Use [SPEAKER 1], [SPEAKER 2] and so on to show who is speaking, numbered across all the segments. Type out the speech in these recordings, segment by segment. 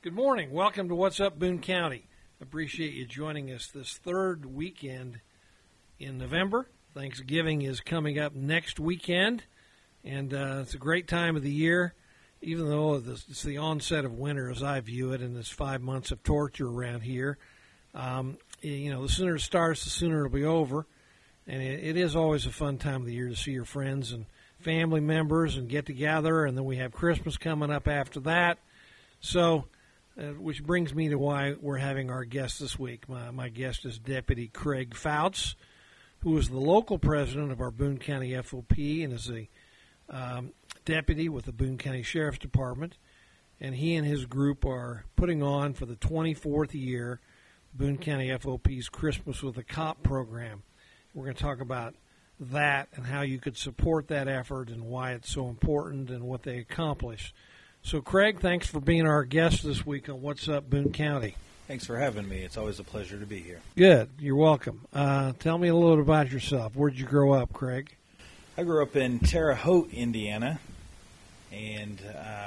[SPEAKER 1] Good morning. Welcome to What's Up, Boone County. Appreciate you joining us this third weekend in November. Thanksgiving is coming up next weekend, and it's a great time of the year, even though it's the onset of winter as I view it, and it's 5 months of torture around here. The sooner it starts, the sooner it'll be over, and it is always a fun time of the year to see your friends and family members and get together, and then we have Christmas coming up after that. So, which brings me to why we're having our guest this week. My guest is Deputy Craig Fouts, who is the local president of our Boone County FOP and is a deputy with the Boone County Sheriff's Department. And he and his group are putting on for the 24th year Boone County FOP's Christmas with a Cop program. We're going to talk about that and how you could support that effort and why it's so important and what they accomplish. So, Craig, thanks for being our guest this week on What's Up, Boone County.
[SPEAKER 2] Thanks for having me. It's always a pleasure to be here.
[SPEAKER 1] Good. You're welcome. Tell me a little bit about yourself. Where did you grow up, Craig?
[SPEAKER 2] I grew up in Terre Haute, Indiana, and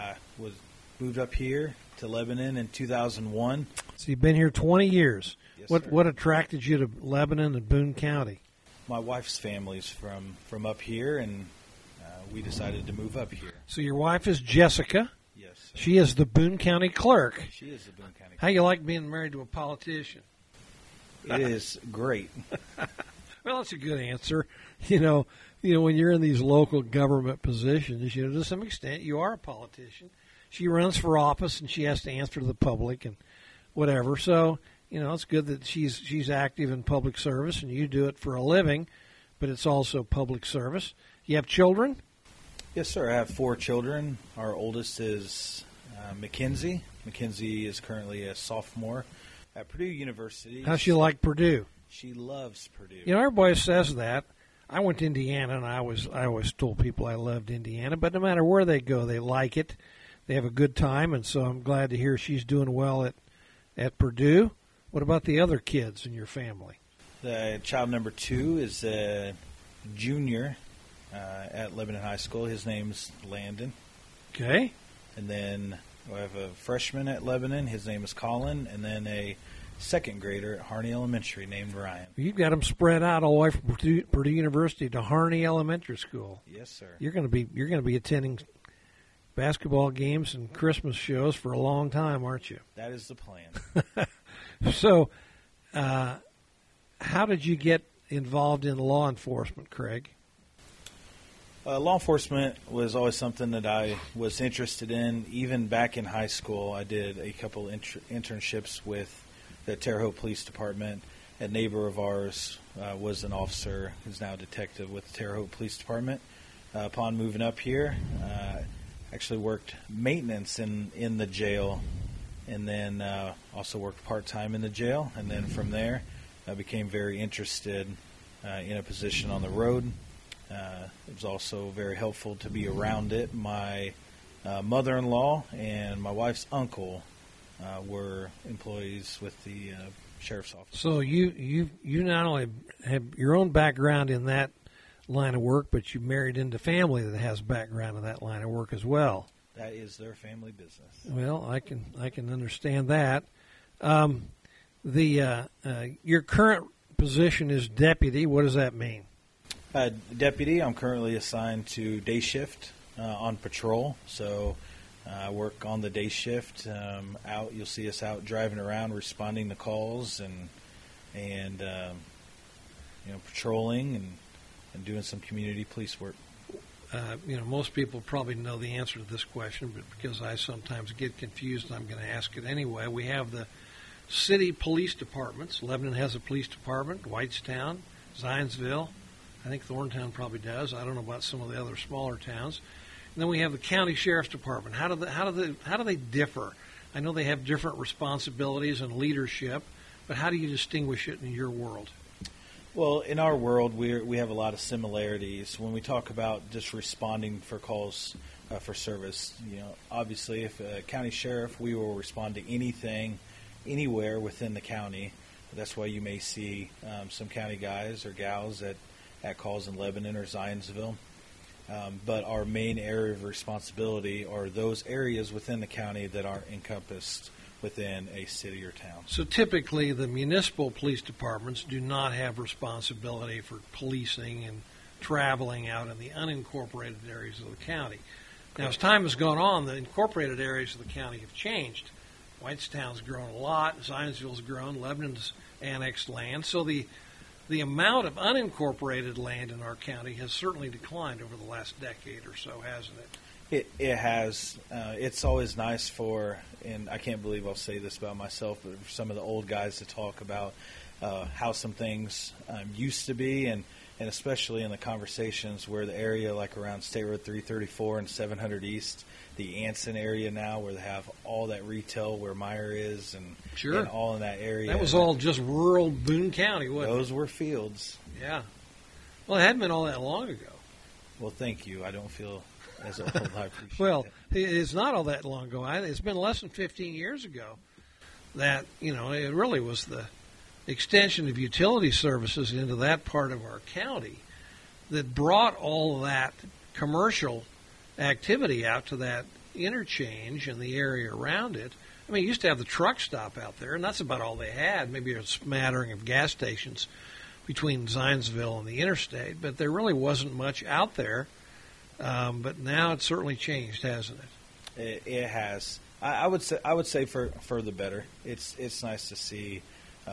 [SPEAKER 2] moved up here to Lebanon in 2001.
[SPEAKER 1] So you've been here 20 years.
[SPEAKER 2] Yes,
[SPEAKER 1] What attracted you to Lebanon and Boone County?
[SPEAKER 2] My wife's family's from up here, and we decided to move up here.
[SPEAKER 1] So your wife is Jessica.
[SPEAKER 2] Yes. Sir.
[SPEAKER 1] She is the Boone County clerk.
[SPEAKER 2] She is the Boone County
[SPEAKER 1] How you like being married to a politician?
[SPEAKER 2] It is great.
[SPEAKER 1] Well, that's a good answer. You know, when you're in these local government positions, to some extent, you are a politician. She runs for office, and she has to answer to the public and whatever. So, it's good that she's active in public service, and you do it for a living, but it's also public service. You have children?
[SPEAKER 2] Yes, sir. I have 4 children. Our oldest is Mackenzie. Mackenzie is currently a sophomore at Purdue University.
[SPEAKER 1] How's she like Purdue?
[SPEAKER 2] She loves Purdue.
[SPEAKER 1] Everybody says that. I went to Indiana, and I always told people I loved Indiana, but no matter where they go, they like it. They have a good time, and so I'm glad to hear she's doing well at Purdue. What about the other kids in your family?
[SPEAKER 2] Child number 2 is a junior at Lebanon High School. His name's Landon.
[SPEAKER 1] Okay.
[SPEAKER 2] And then we have a freshman at Lebanon. His name is Colin. And then a second grader at Harney Elementary named Ryan.
[SPEAKER 1] You've got them spread out all the way from Purdue University to Harney Elementary School.
[SPEAKER 2] Yes, sir.
[SPEAKER 1] You're going to be attending basketball games and Christmas shows for a long time, aren't you?
[SPEAKER 2] That is the plan.
[SPEAKER 1] So, how did you get involved in law enforcement, Craig?
[SPEAKER 2] Law enforcement was always something that I was interested in. Even back in high school, I did a couple internships with the Terre Haute Police Department. A neighbor of ours was an officer who's now a detective with the Terre Haute Police Department. Upon moving up here, actually worked maintenance in the jail, and then also worked part-time in the jail. And then from there, I became very interested in a position on the road. It was also very helpful to be around it. My mother-in-law and my wife's uncle were employees with the sheriff's office.
[SPEAKER 1] So you not only have your own background in that line of work, but you married into family that has background in that line of work as well.
[SPEAKER 2] That is their family business.
[SPEAKER 1] Well, I can understand that. Your current position is deputy. What does that mean?
[SPEAKER 2] Deputy, I'm currently assigned to day shift on patrol, so I work on the day shift. You'll see us out driving around, responding to calls, and patrolling and doing some community police work.
[SPEAKER 1] Most people probably know the answer to this question, but because I sometimes get confused, I'm going to ask it anyway. We have the city police departments. Lebanon has a police department. Whitestown, Zionsville. I think Thorntown probably does. I don't know about some of the other smaller towns. And then we have the county sheriff's department. How do they differ? I know they have different responsibilities and leadership, but how do you distinguish it in your world?
[SPEAKER 2] Well, in our world, we have a lot of similarities. When we talk about just responding for calls for service, obviously, if a county sheriff, we will respond to anything, anywhere within the county. That's why you may see some county guys or gals at calls in Lebanon or Zionsville. But our main area of responsibility are those areas within the county that aren't encompassed within a city or town.
[SPEAKER 1] So typically the municipal police departments do not have responsibility for policing and traveling out in the unincorporated areas of the county. Now, as time has gone on, the incorporated areas of the county have changed. Whitestown's grown a lot, Zionsville's grown, Lebanon's annexed land. So the amount of unincorporated land in our county has certainly declined over the last decade or so, hasn't it?
[SPEAKER 2] It has. It's always nice for, and I can't believe I'll say this about myself, but for some of the old guys to talk about how some things used to be, and especially in the conversations where the area like around State Road 334 and 700 East, the Anson area now, where they have all that retail where Meyer is, and,
[SPEAKER 1] Sure.
[SPEAKER 2] and all in that area.
[SPEAKER 1] That was all just rural Boone County, wasn't
[SPEAKER 2] Those were fields.
[SPEAKER 1] it? Yeah. Well, it hadn't been all that long ago.
[SPEAKER 2] Well, thank you. I don't feel as old. I appreciate
[SPEAKER 1] Well,
[SPEAKER 2] it.
[SPEAKER 1] it's not all that long ago. It's been less than 15 years ago that, it really was the extension of utility services into that part of our county that brought all of that commercial activity out to that interchange and the area around it. I mean, you used to have the truck stop out there, and that's about all they had. Maybe a smattering of gas stations between Zionsville and the interstate, but there really wasn't much out there. But now it's certainly changed, hasn't it?
[SPEAKER 2] It has. I would say for the better. It's nice to see,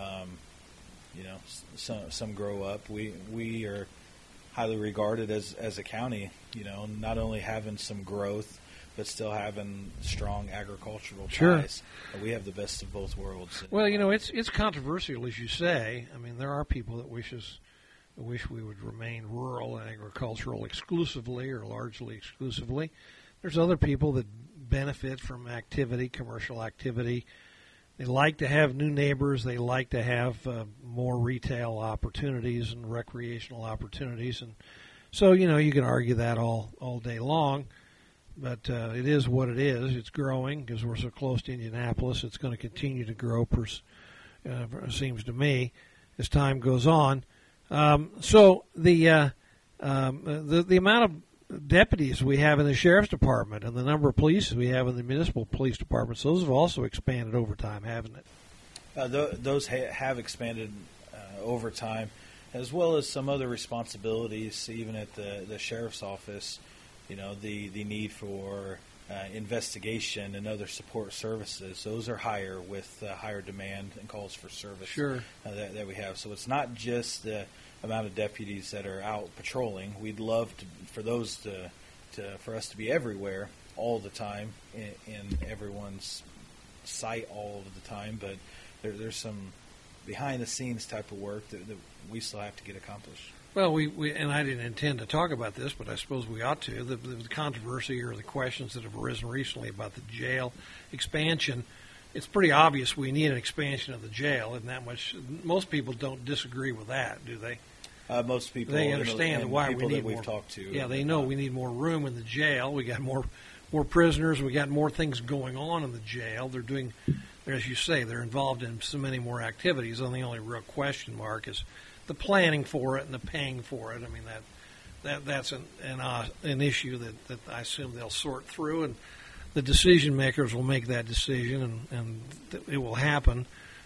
[SPEAKER 2] some grow up. We are highly regarded as a county. Not only having some growth, but still having strong agricultural
[SPEAKER 1] Sure.
[SPEAKER 2] ties. We have the best of both worlds.
[SPEAKER 1] Well, it's controversial, as you say. I mean, there are people that wish we would remain rural and agricultural exclusively or largely exclusively. There's other people that benefit from activity, commercial activity. They like to have new neighbors. They like to have more retail opportunities and recreational opportunities. And so, you can argue that all day long. But it is what it is. It's growing because we're so close to Indianapolis. It's going to continue to grow, it seems to me, as time goes on. So the amount of deputies we have in the sheriff's department and the number of police we have in the municipal police departments, those have also expanded over time, haven't it?
[SPEAKER 2] Those have expanded over time, as well as some other responsibilities, even at the sheriff's office. The need for investigation and other support services. Those are higher with higher demand and calls for service.
[SPEAKER 1] Sure.
[SPEAKER 2] That we have. So it's not just the amount of deputies that are out patrolling. We'd love for us to be everywhere all the time in everyone's sight all of the time. But there's some behind the scenes type of work that we still have to get accomplished.
[SPEAKER 1] Well, we and I didn't intend to talk about this, but I suppose we ought to. The controversy or the questions that have arisen recently about the jail expansion, it's pretty obvious we need an expansion of the jail, and that much. Most people don't disagree with that, do they?
[SPEAKER 2] Most people,
[SPEAKER 1] they understand
[SPEAKER 2] and
[SPEAKER 1] why
[SPEAKER 2] people
[SPEAKER 1] we need
[SPEAKER 2] that we've
[SPEAKER 1] more.
[SPEAKER 2] talked to.
[SPEAKER 1] Yeah, they know we need more room in the jail. We got more prisoners. We got more things going on in the jail. They're doing, as you say, they're involved in so many more activities. And the only real question mark is the planning for it and the paying for it. I mean, that's an issue that I assume they'll sort through, and the decision makers will make that decision, and it will happen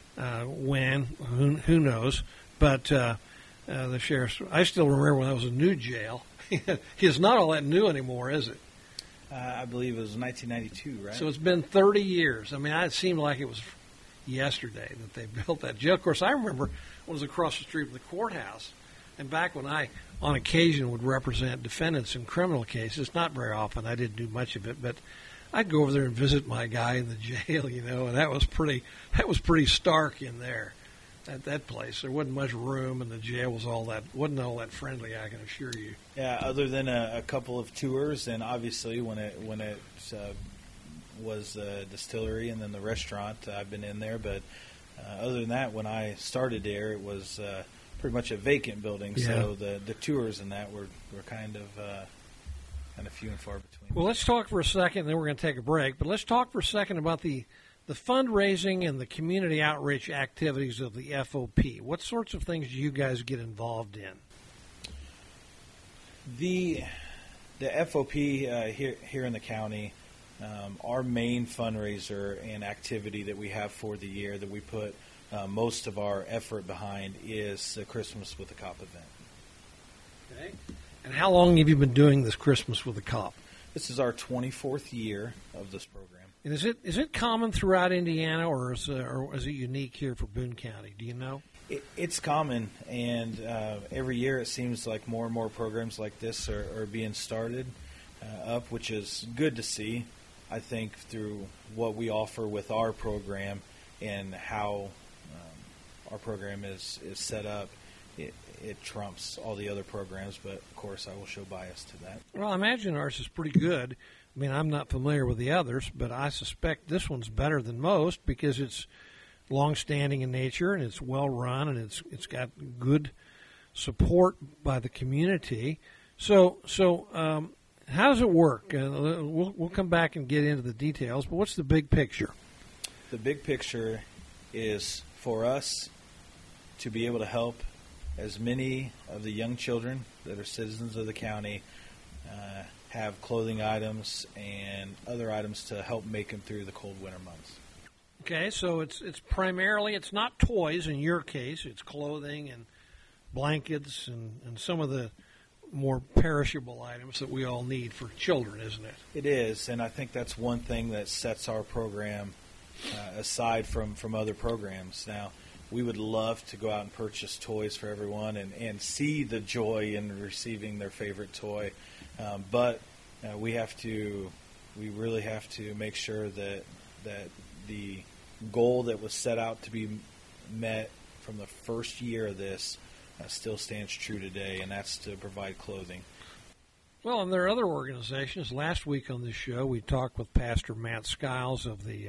[SPEAKER 1] when, who knows. But the sheriff's, I still remember when that was a new jail. It's not all that new anymore, is it?
[SPEAKER 2] I believe it was 1992, right?
[SPEAKER 1] So it's been 30 years. I mean, it seemed like it was yesterday that they built that jail. Of course, I remember I was across the street from the courthouse, and back when I, on occasion, would represent defendants in criminal cases, not very often, I didn't do much of it, but I'd go over there and visit my guy in the jail, and that was pretty stark in there at that place. There wasn't much room, and the jail wasn't all that friendly, I can assure you.
[SPEAKER 2] Yeah, other than a couple of tours, and obviously when it was a distillery and then the restaurant, I've been in there, but other than that, when I started there, it was pretty much a vacant building.
[SPEAKER 1] Yeah.
[SPEAKER 2] So the tours and that were kind of few and far between.
[SPEAKER 1] Well, let's talk for a second, then we're going to take a break. But let's talk for a second about the fundraising and the community outreach activities of the FOP. What sorts of things do you guys get involved in?
[SPEAKER 2] The FOP here in the county our main fundraiser and activity that we have for the year that we put most of our effort behind is the Christmas with the Cop event.
[SPEAKER 1] Okay. And how long have you been doing this Christmas with the Cop?
[SPEAKER 2] This is our 24th year of this program.
[SPEAKER 1] And is it common throughout Indiana, or is it unique here for Boone County? Do you know?
[SPEAKER 2] It's common, and every year it seems like more and more programs like this are being started up, which is good to see. I think through what we offer with our program and how our program is set up, it trumps all the other programs, but of course I will show bias to that.
[SPEAKER 1] Well, I imagine ours is pretty good. I mean, I'm not familiar with the others, but I suspect this one's better than most because it's long-standing in nature and it's well-run and it's got good support by the community. So how does it work? We'll come back and get into the details, but what's the big picture?
[SPEAKER 2] The big picture is for us to be able to help as many of the young children that are citizens of the county have clothing items and other items to help make them through the cold winter months.
[SPEAKER 1] Okay, so it's primarily, it's not toys in your case, it's clothing and blankets and some of the more perishable items that we all need for children, isn't it?
[SPEAKER 2] It is, and I think that's one thing that sets our program aside from other programs. Now, we would love to go out and purchase toys for everyone and see the joy in receiving their favorite toy, but we really have to make sure that the goal that was set out to be met from the first year of this still stands true today, and that's to provide clothing.
[SPEAKER 1] Well, and there are other organizations. Last week on this show, we talked with Pastor Matt Skiles of the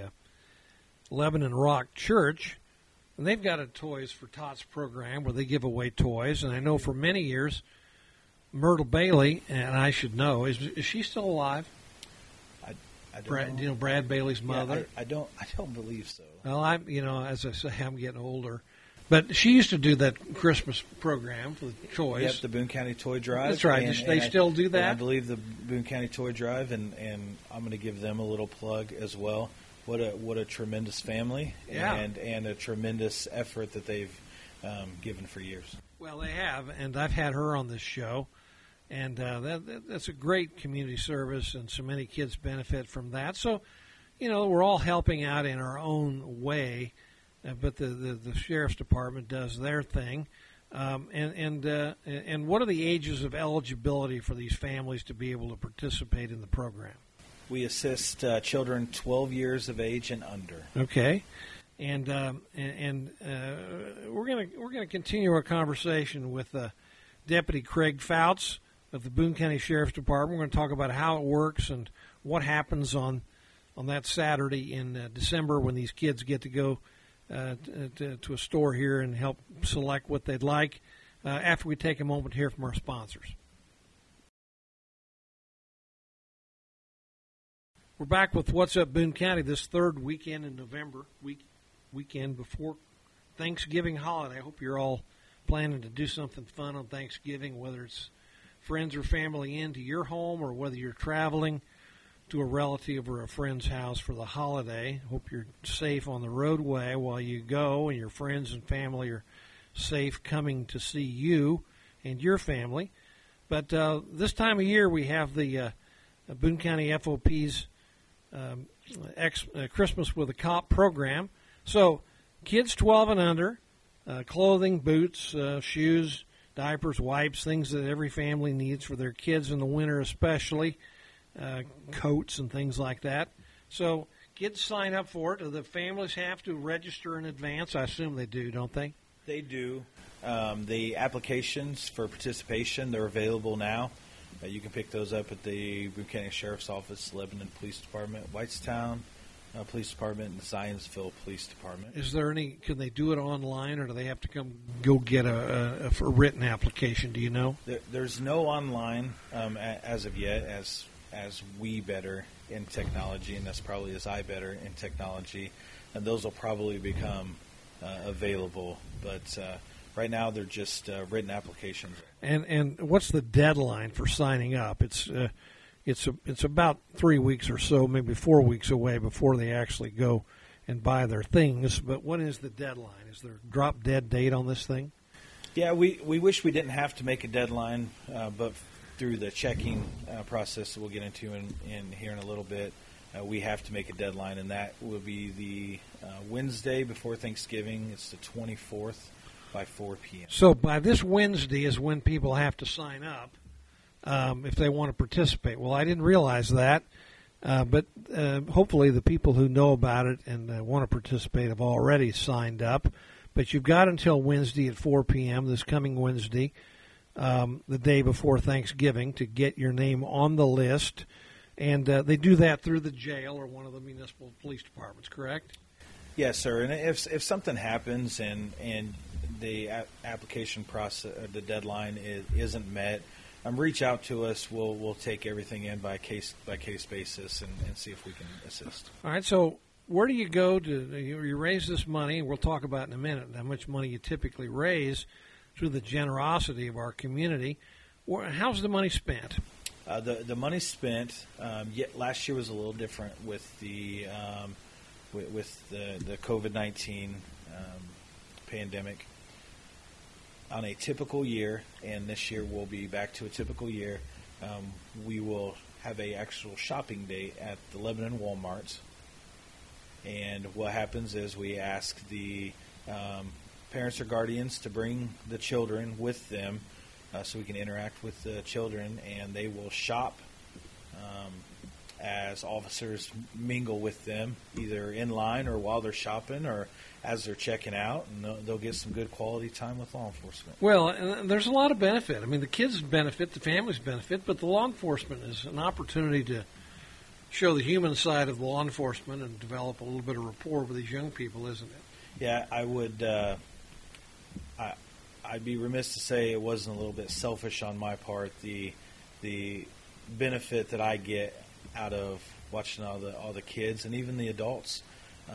[SPEAKER 1] Lebanon Rock Church, and they've got a Toys for Tots program where they give away toys. And I know for many years, Myrtle Bailey, and I should know, is she still alive?
[SPEAKER 2] I don't
[SPEAKER 1] Brad,
[SPEAKER 2] know.
[SPEAKER 1] you know Brad Bailey's mother.
[SPEAKER 2] Yeah, I don't believe so.
[SPEAKER 1] Well, as I say, I'm getting older. But she used to do that Christmas program for the toys.
[SPEAKER 2] Yep, the Boone County Toy Drive.
[SPEAKER 1] That's right. They still do that?
[SPEAKER 2] I believe the Boone County Toy Drive, and I'm going to give them a little plug as well. What a tremendous family,
[SPEAKER 1] yeah.
[SPEAKER 2] and a tremendous effort that they've given for years.
[SPEAKER 1] Well, they have, and I've had her on this show, and that's a great community service, and so many kids benefit from that. So, we're all helping out in our own way. But the sheriff's department does their thing, and what are the ages of eligibility for these families to be able to participate in the program?
[SPEAKER 2] We assist children 12 years of age and under.
[SPEAKER 1] Okay, and we're gonna continue our conversation with Deputy Craig Fouts of the Boone County Sheriff's Department. We're going to talk about how it works and what happens on that Saturday in December when these kids get to go to a store here and help select what they'd like after we take a moment to hear from our sponsors. We're back with What's Up Boone County this third weekend in November, weekend before Thanksgiving holiday. I hope you're all planning to do something fun on Thanksgiving, whether it's friends or family into your home or whether you're traveling to a relative or a friend's house for the holiday. Hope you're safe on the roadway while you go, and your friends and family are safe coming to see you and your family. But this time of year, we have the Boone County FOP's Christmas with a Cop program. So kids 12 and under, clothing, boots, shoes, diapers, wipes, things that every family needs for their kids in the winter especially. Coats and things like that. So kids sign up for it. Do the families have to register in advance? I assume they do, don't they?
[SPEAKER 2] They do. The applications for participation, they're available now. You can pick those up at the Boone County Sheriff's Office, Lebanon Police Department, Whitestown Police Department, and the Zionsville Police Department.
[SPEAKER 1] Is there any? Can they do it online, or do they have to go get a written application? Do you know?
[SPEAKER 2] There's no online as of yet. As we better in technology, and that's probably as I better in technology, and those will probably become available. But right now, they're just written applications.
[SPEAKER 1] And what's the deadline for signing up? It's it's about 3 weeks or so, maybe 4 weeks away before they actually go and buy their things. But what is the deadline? Is there a drop dead date on this thing?
[SPEAKER 2] Yeah, we wish we didn't have to make a deadline, but through the checking process that we'll get into in here in a little bit, we have to make a deadline, and that will be the Wednesday before Thanksgiving. It's the 24th by 4 p.m.
[SPEAKER 1] So by this Wednesday is when people have to sign up if they want to participate. Well, I didn't realize that, but hopefully the people who know about it and want to participate have already signed up. But you've got until Wednesday at 4 p.m., this coming Wednesday, the day before Thanksgiving, to get your name on the list. And they do that through the jail or one of the municipal police departments, correct?
[SPEAKER 2] Yes, sir. And if something happens and the application process, the deadline isn't met, reach out to us. We'll take everything in by case basis and see if we can assist.
[SPEAKER 1] All right. So where do you go to you raise this money? We'll talk about in a minute how much money you typically raise through the generosity of our community. How's the money spent?
[SPEAKER 2] The money spent. Last year was a little different with the COVID-19 pandemic. On a typical year, and this year we'll be back to a typical year, we will have a actual shopping day at the Lebanon Walmart. And what happens is we ask the parents or guardians to bring the children with them so we can interact with the children, and they will shop as officers mingle with them, either in line or while they're shopping or as they're checking out, and they'll get some good quality time with law enforcement.
[SPEAKER 1] Well, and there's a lot of benefit. I mean, the kids benefit, the families benefit, but the law enforcement is an opportunity to show the human side of law enforcement and develop a little bit of rapport with these young people, isn't it?
[SPEAKER 2] Yeah, I would. I'd be remiss to say it wasn't a little bit selfish on my part. The benefit that I get out of watching all the kids and even the adults,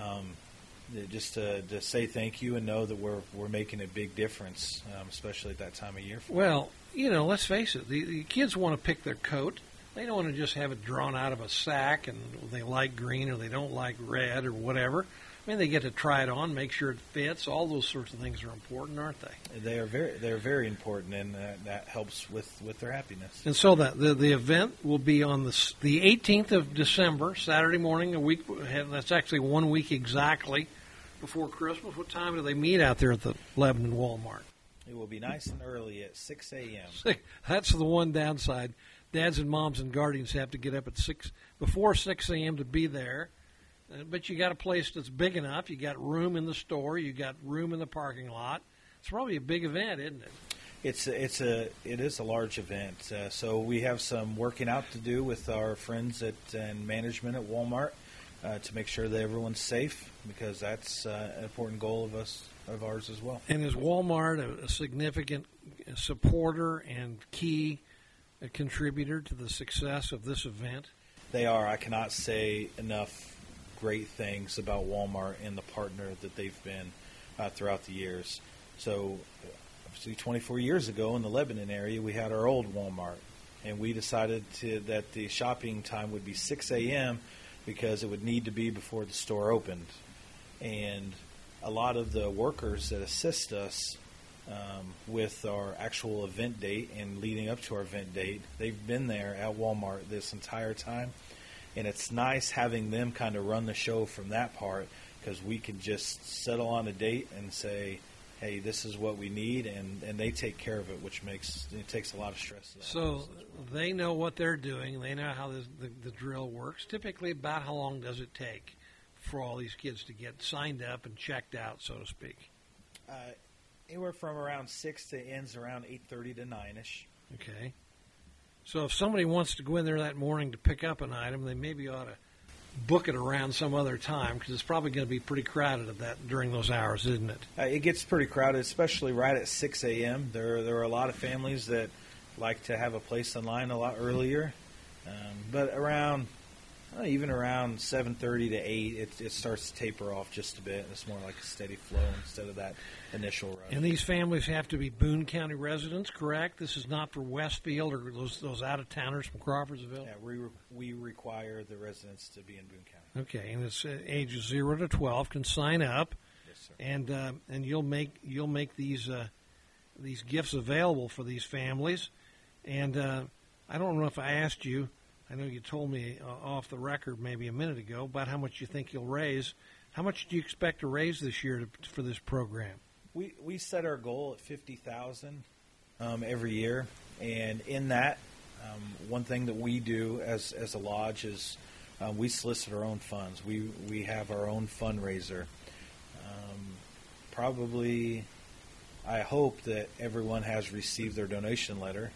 [SPEAKER 2] just to say thank you and know that we're making a big difference, especially at that time of year.
[SPEAKER 1] Well, let's face it. The kids want to pick their coat. They don't want to just have it drawn out of a sack and they like green or they don't like red or whatever. I mean, they get to try it on, make sure it fits. All those sorts of things are important, aren't they?
[SPEAKER 2] They're very important, and that helps with their happiness.
[SPEAKER 1] And so the event will be on the 18th of December, Saturday morning, a week. That's actually 1 week exactly before Christmas. What time do they meet out there at the Lebanon Walmart?
[SPEAKER 2] It will be nice and early at 6 a.m.
[SPEAKER 1] That's the one downside. Dads and moms and guardians have to get up at before 6 a.m. to be there. But you got a place that's big enough. You got room in the store. You got room in the parking lot. It's probably a big event, isn't it?
[SPEAKER 2] It is a large event. So we have some working out to do with our friends and management at Walmart to make sure that everyone's safe, because that's an important goal of ours as well.
[SPEAKER 1] And is Walmart a significant supporter and key contributor to the success of this event?
[SPEAKER 2] They are. I cannot say enough great things about Walmart and the partner that they've been throughout the years. So, obviously, 24 years ago in the Lebanon area, we had our old Walmart, and we decided that the shopping time would be 6 a.m. because it would need to be before the store opened. And a lot of the workers that assist us with our actual event date and leading up to our event date, they've been there at Walmart this entire time. And it's nice having them kind of run the show from that part, because we can just settle on a date and say, hey, this is what we need, and they take care of it, which takes a lot of stress.
[SPEAKER 1] So they know what they're doing. They know how the drill works. Typically, about how long does it take for all these kids to get signed up and checked out, so to speak?
[SPEAKER 2] Anywhere from around 6 to ends around 8:30 to 9ish.
[SPEAKER 1] Okay. So if somebody wants to go in there that morning to pick up an item, they maybe ought to book it around some other time, because it's probably going to be pretty crowded during those hours, isn't it?
[SPEAKER 2] It gets pretty crowded, especially right at 6 a.m. There are a lot of families that like to have a place in line a lot earlier. But around Even around 7:30 to 8, it starts to taper off just a bit. It's more like a steady flow instead of that initial rush.
[SPEAKER 1] And these families have to be Boone County residents, correct? This is not for Westfield or those out-of-towners from Crawfordsville?
[SPEAKER 2] Yeah, we require the residents to be in Boone County.
[SPEAKER 1] Okay, and it's ages 0 to 12 can sign up,
[SPEAKER 2] Yes, sir.
[SPEAKER 1] and you'll make these gifts available for these families. And I don't know if I asked you. I know you told me off the record maybe a minute ago about how much you think you'll raise. How much do you expect to raise this year for this program?
[SPEAKER 2] We set our goal at $50,000 every year, and in that, one thing that we do as a lodge is we solicit our own funds. We have our own fundraiser. Probably, I hope that everyone has received their donation letter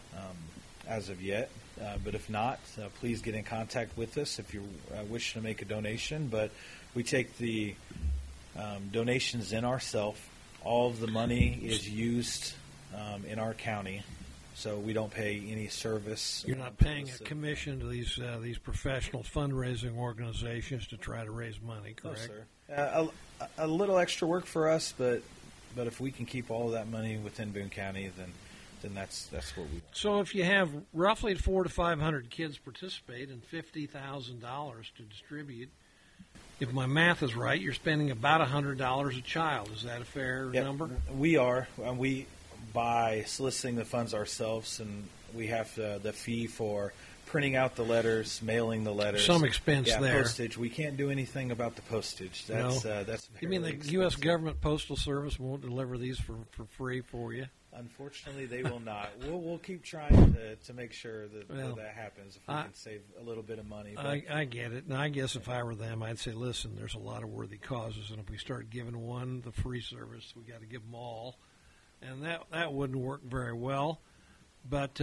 [SPEAKER 2] as of yet. But if not, please get in contact with us if you wish to make a donation. But we take the donations in ourselves. All of the money is used in our county, so we don't pay any service.
[SPEAKER 1] You're not paying a commission to these professional fundraising organizations to try to raise money, correct?
[SPEAKER 2] No, sir. A little extra work for us, but if we can keep all of that money within Boone County, then that's what we want.
[SPEAKER 1] So if you have roughly 400 to 500 kids participate and $50,000 to distribute, if my math is right, you're spending about $100 a child. Is that a fair number?
[SPEAKER 2] We are. We by soliciting the funds ourselves, and we have the fee for printing out the letters, mailing the letters.
[SPEAKER 1] Some expense there.
[SPEAKER 2] Postage. We can't do anything about the postage. That's
[SPEAKER 1] you mean the
[SPEAKER 2] expensive.
[SPEAKER 1] U.S. government postal service won't deliver these for free for you?
[SPEAKER 2] Unfortunately, they will not. We'll keep trying to make sure that happens if we can save a little bit of money. But
[SPEAKER 1] I get it. And I guess if I were them, I'd say, listen, there's a lot of worthy causes, and if we start giving one the free service, we got to give them all. And that wouldn't work very well. But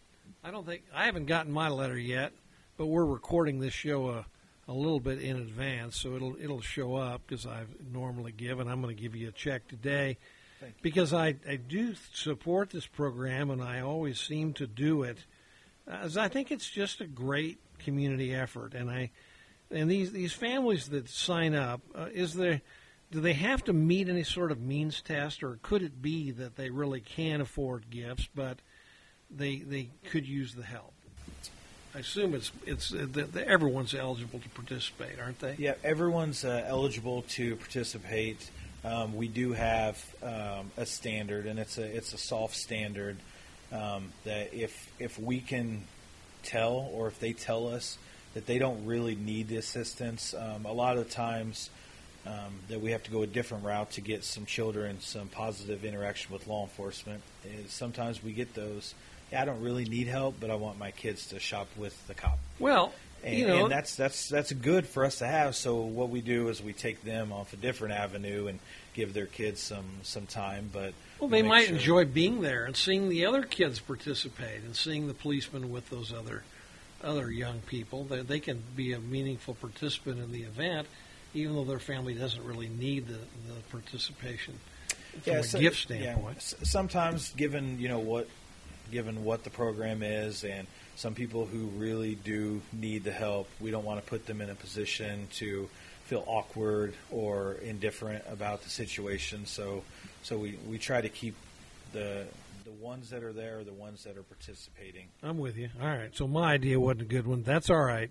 [SPEAKER 1] I haven't gotten my letter yet, but we're recording this show a little bit in advance, so it'll show up because I've normally given. I'm going to give you a check today. Because I do support this program, and I always seem to do it, as I think it's just a great community effort. And these families that sign up, do they have to meet any sort of means test, or could it be that they really can afford gifts, but they could use the help? I assume it's that everyone's eligible to participate, aren't they?
[SPEAKER 2] Yeah, everyone's eligible to participate. We do have a standard, and it's a soft standard that if we can tell, or if they tell us that they don't really need the assistance, a lot of the times that we have to go a different route to get some children some positive interaction with law enforcement. Sometimes we get those. I don't really need help, but I want my kids to shop with the cop.
[SPEAKER 1] Well.
[SPEAKER 2] And that's good for us to have. So what we do is we take them off a different avenue and give their kids some time. But
[SPEAKER 1] they might enjoy being there and seeing the other kids participate and seeing the policemen with those other young people. They can be a meaningful participant in the event, even though their family doesn't really need the participation from a gift standpoint.
[SPEAKER 2] Yeah, sometimes, given what the program is, and some people who really do need the help, we don't want to put them in a position to feel awkward or indifferent about the situation. So we try to keep the ones that are there, the ones that are participating.
[SPEAKER 1] I'm with you. All right. So my idea wasn't a good one. That's all right.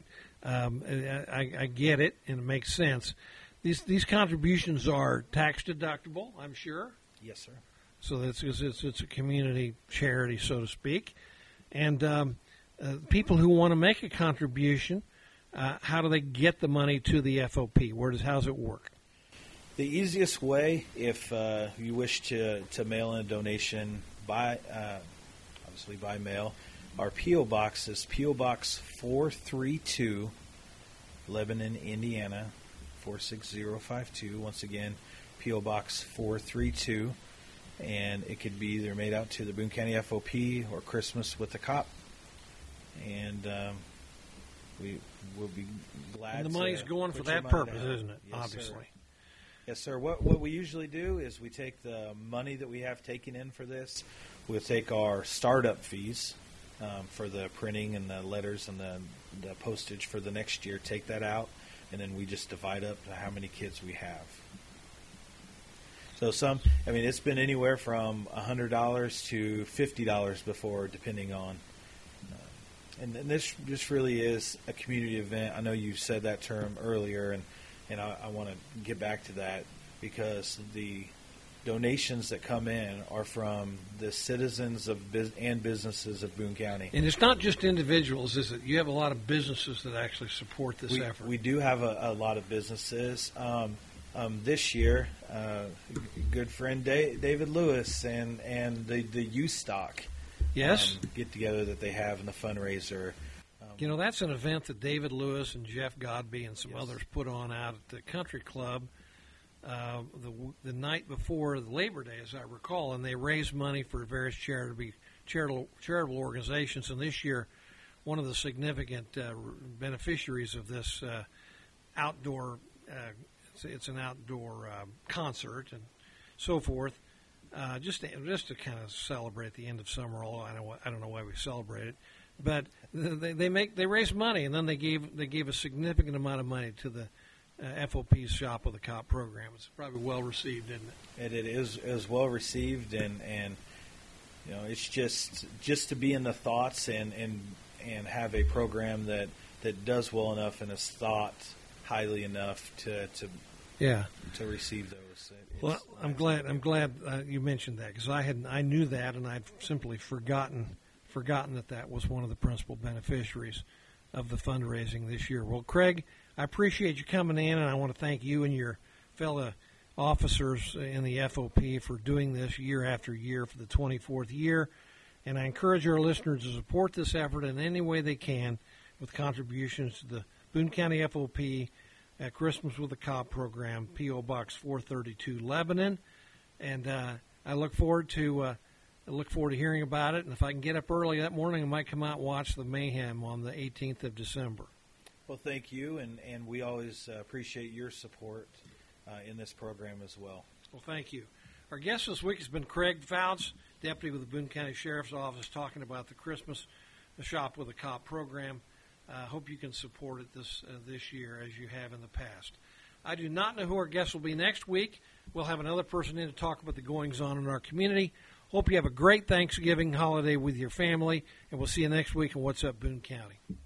[SPEAKER 1] I get it, and it makes sense. These contributions are tax deductible, I'm sure.
[SPEAKER 2] Yes, sir.
[SPEAKER 1] So it's a community charity, so to speak. And people who want to make a contribution, how do they get the money to the FOP? How's it work?
[SPEAKER 2] The easiest way, if you wish to mail in a donation obviously by mail, our P.O. Box is P.O. Box 432, Lebanon, Indiana, 46052. Once again, P.O. Box 432. And it could be either made out to the Boone County FOP or Christmas with the Cop. And we will be glad.
[SPEAKER 1] And the money's going for that purpose, isn't it?
[SPEAKER 2] Yes,
[SPEAKER 1] obviously.
[SPEAKER 2] Sir. Yes, sir. What we usually do is we take the money that we have taken in for this. We'll take our startup fees, for the printing and the letters and the postage for the next year. Take that out, and then we just divide up how many kids we have. So it's been anywhere from $100 to $50 before, depending on. And this really is a community event. I know you said that term earlier, and I want to get back to that, because the donations that come in are from the citizens and businesses of Boone County.
[SPEAKER 1] And it's not just individuals, is it? You have a lot of businesses that actually support this effort.
[SPEAKER 2] We do have a lot of businesses. This year, good friend David Lewis and the Youth Stock get together that they have in the fundraiser.
[SPEAKER 1] That's an event that David Lewis and Jeff Godby and some others put on out at the Country Club the night before the Labor Day, as I recall, and they raised money for various charitable organizations. And this year, one of the significant beneficiaries of this outdoor it's an outdoor concert and so forth, just to kind of celebrate the end of summer. Although I don't know why we celebrate it, but they raise money, and then they gave a significant amount of money to the FOP's Shop with a Cop program. It's probably well received, isn't it?
[SPEAKER 2] It is well received, and it's just to be in the thoughts and have a program that does well enough and is thought highly enough to receive those.
[SPEAKER 1] Well, I'm glad you mentioned that, because I knew that, and I'd simply forgotten that was one of the principal beneficiaries of the fundraising this year. Well, Craig, I appreciate you coming in, and I want to thank you and your fellow officers in the FOP for doing this year after year for the 24th year. And I encourage our listeners to support this effort in any way they can with contributions to the Boone County FOP at Christmas with a Cop program, P.O. Box 432, Lebanon. And I look forward to hearing about it. And if I can get up early that morning, I might come out and watch the Mayhem on the 18th of December.
[SPEAKER 2] Well, thank you, and we always appreciate your support in this program as well.
[SPEAKER 1] Well, thank you. Our guest this week has been Craig Fouts, Deputy with the Boone County Sheriff's Office, talking about the Christmas Shop with a Cop program. Hope you can support it this year as you have in the past. I do not know who our guest will be next week. We'll have another person in to talk about the goings-on in our community. Hope you have a great Thanksgiving holiday with your family, and we'll see you next week on What's Up Boone County.